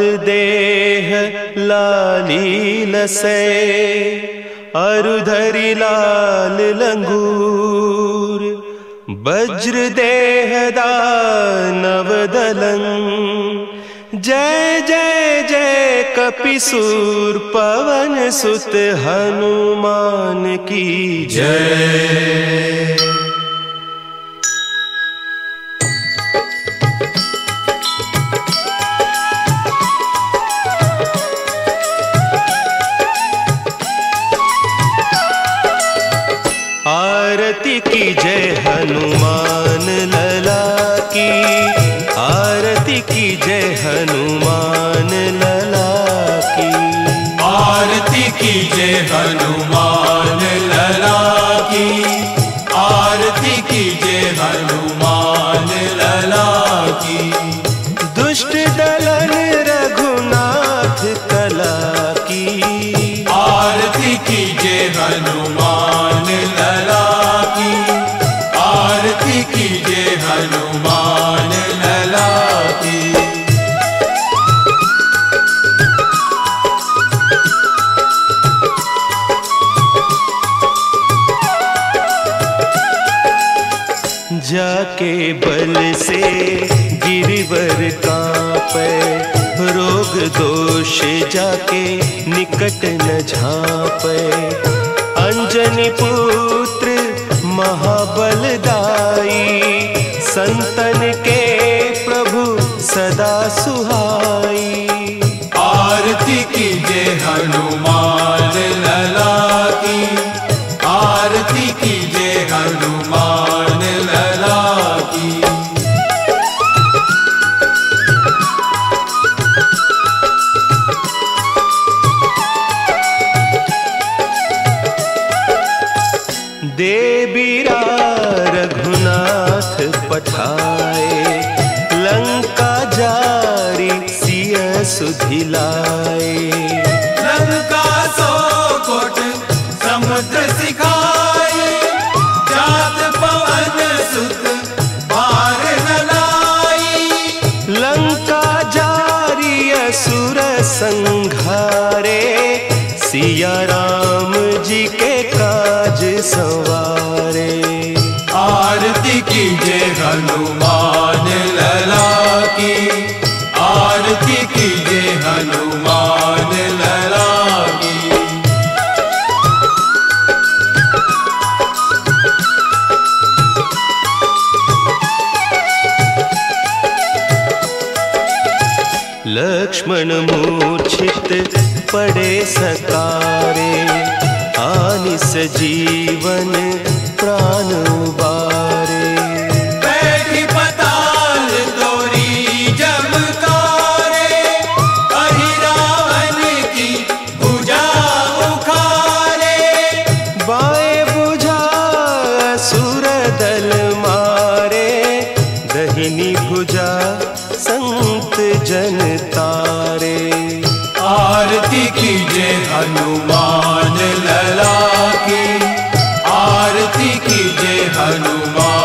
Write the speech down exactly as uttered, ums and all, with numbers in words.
देह लाली लसै अरुधरि लाल लंगूर वज्र देह दानव दलं जय जय जय कपिसूर पवन सुत हनुमान की जय। आरती की जय हनुमान लला की, आरती की जय हनुमान लला की, आरती की जय हनुमान लला की, आरती की जय हनुमान लला की। दुष्ट दलन रघुनाथ कला की, आरती की जय हनुमान लला की, आरती की जय हनुमान लला की। जाके बल से गिरिवर कांपे, रोग दोष जाके निकट न झांपे। अंजनी पुत्र महाबलदाई, संतन के प्रभु सदा सुहाई। आरती की जय हनुमान लला की, आरती की जय हनुमान लला की। देबीरा रघुनाथ पठाए, लंका जारी सिय सुधिलाए। लंका सौ कोट समुद्र सिखाए, जात पवन सुत पार न लाई। लंका जारी असुर संघारे, सिया राम जी के काज संवारे। आरती की जय हनुमान लला की, आरती की जय हनुमान लला की। लक्ष्मण मूर्छित पड़े सकारे, आनि सजीवन प्राण उबारे। बैठी पताल तोरी जमकारे, अहि रावण की भुजा उखारे। बाएं भुजा असुर दल मारे, दहिनी भुजा संत जन तारे। आरती की जय हनुमान लला की, आरती की जय हनुमान